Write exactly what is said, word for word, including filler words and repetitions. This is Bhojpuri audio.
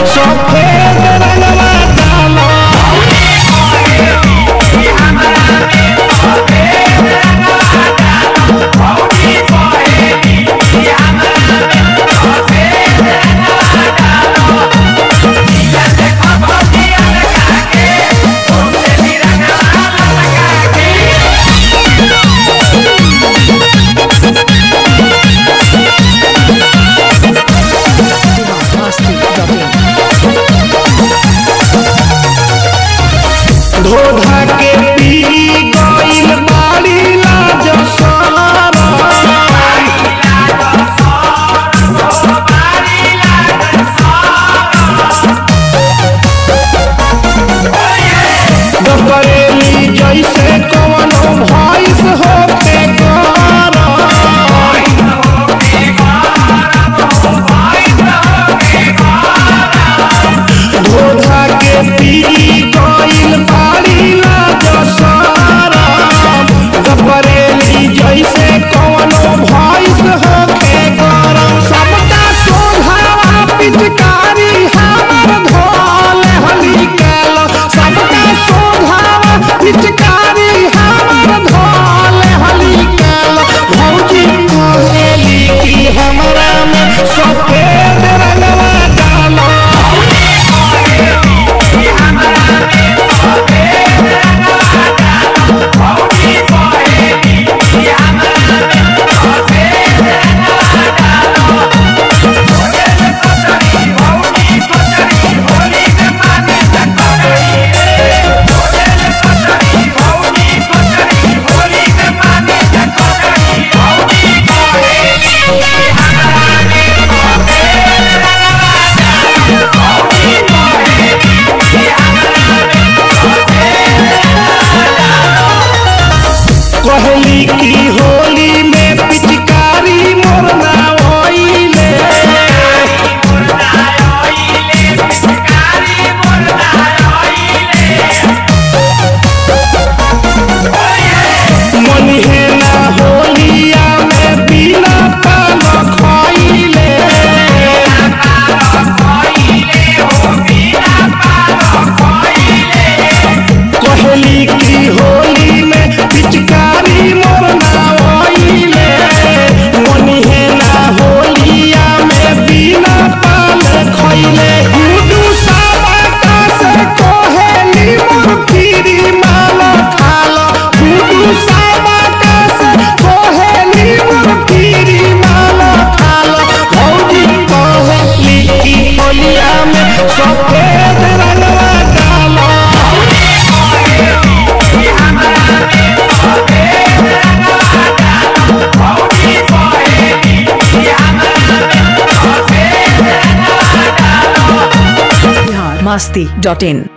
सफेद रंगवा डालो धोधा के पी गइल बाड़ी लाज सारा बरेली जैसे कवनो भैंस होके गारा धोधा के पी गइल बाड़ी लाज सारा बरेली जैसे कवनो भैंस होके गारा सबका सोधावा पिचकारी हमर धोल हली कैल सबका सोधावा पिचकारी हमर धोल हली कैल भौजी कहेली की हमरा में सफेद रंगवा डालो कहली की होली में पिचकारी मोरना ओइले मनिहे ना होलिया में बिना पान खइले कहली की होली में पिचकारी मोरना ओइले मनिहे ना होलिया में बिना पान खइले गुडू साबका से कोहेली मोर पीरी माला खालो गुडू साबका से कोहेली मोर पीरी माला खालो भौजी कहली की होलिया में सफेद रंगवा डालो masti dot in